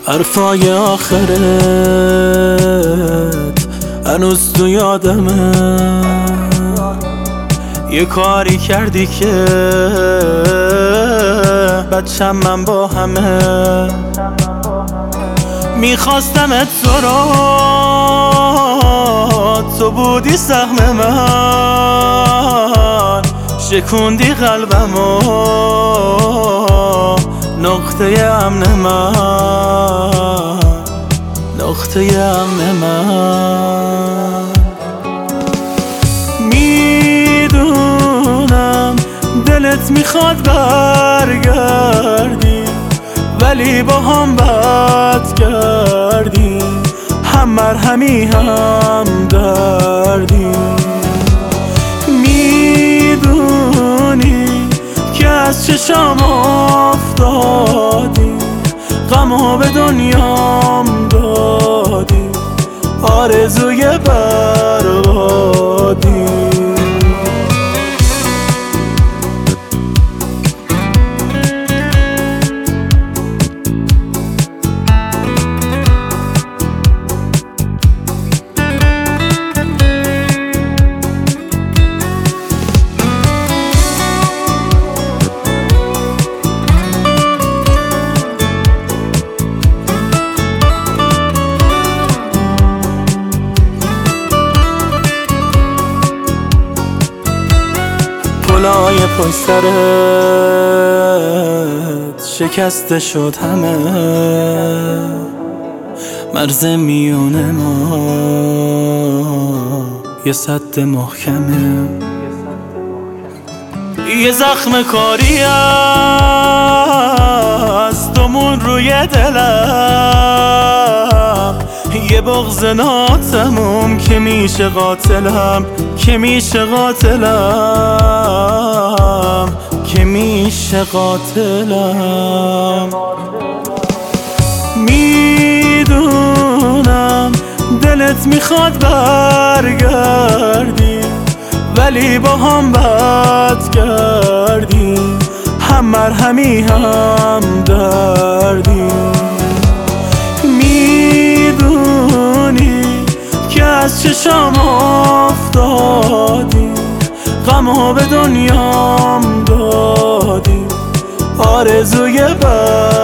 حرفای آخرت هنوز تو یادمه. یه کاری کردی که بچم من با همه میخواستمت تو رو، تو بودی سهم من، شکوندی قلبمو، نقطه امن من، نقطه امن من. میدونم دلت میخواد برگردی، ولی با هم بد کردی، هم مرهمی هم دردی. میدونی که از چشم افتادی، غمو به دنیام دادی، آرزوی بربادی. پلای پشت سرت شکسته شد همه، مرز میونه ما یه سد محکمه. یه زخم کاری از دومون روی دلم، یه بغض ناتموم که میشه قاتلم، که میشه قاتلم، که میشه قاتلم. میدونم دلت میخواد برگردی، ولی با هم بد کردی، هم مرهمی هم دردی. میدونی که از چشم افتادی، غمو به دنیام دادی، آرزوی